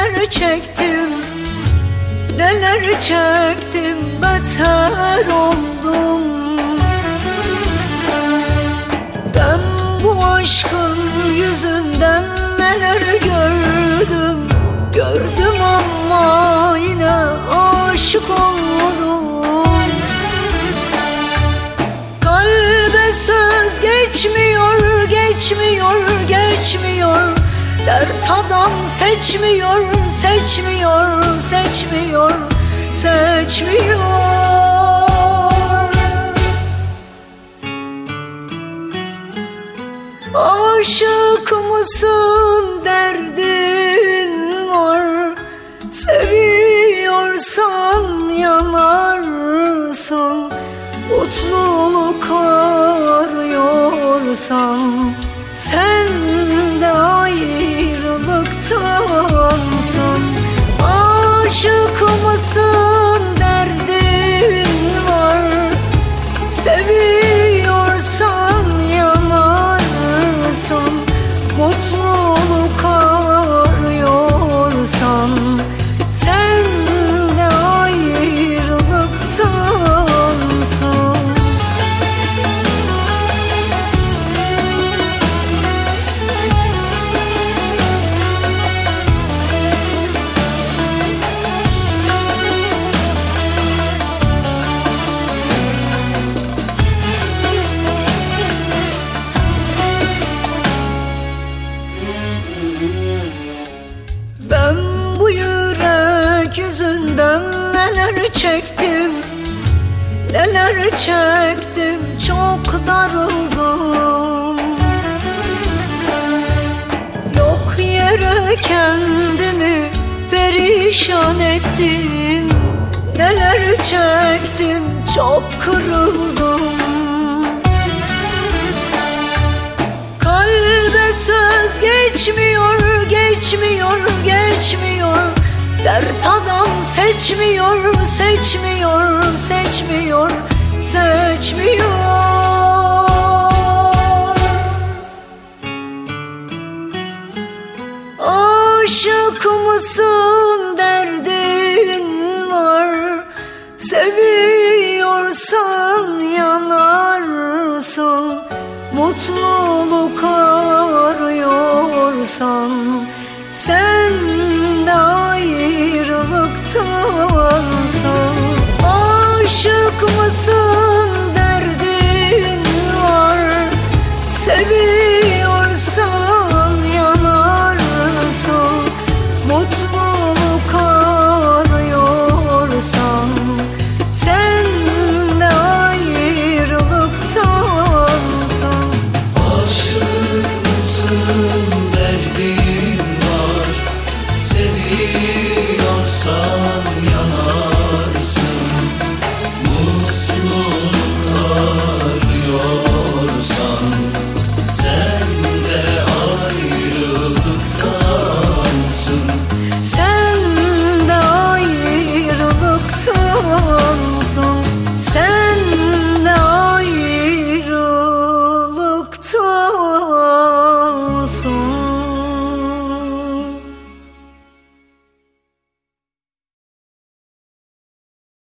neler çektim, neler çektim, beter oldum. Ben bu aşkın yüzünden neler gördüm, gördüm ama yine aşık oldum. Kalbe söz geçmiyor, geçmiyor, geçmiyor. Dert adam seçmiyor, seçmiyor, seçmiyor, seçmiyor. Aşık mısın derdin var, seviyorsan yanarsın, mutluluk arıyorsan sen de ayrılıktansın. Aşık mısın derdin var, seviyorsan yanarsın, mutluluk arıyorsan sen de ayrılıktansın. Ben bu yürek yüzünden neler çektim, neler çektim, çok darıldım. Yok yere kendimi perişan ettim, neler çektim, çok kırıldım. Kalbe söz geçmiyor, geçmiyor, geçmiyor. Dert adam seçmiyor, seçmiyor, seçmiyor, seçmiyor. Aşık mısın derdin var, seviyorsan yanarsın, mutluluk arıyorsan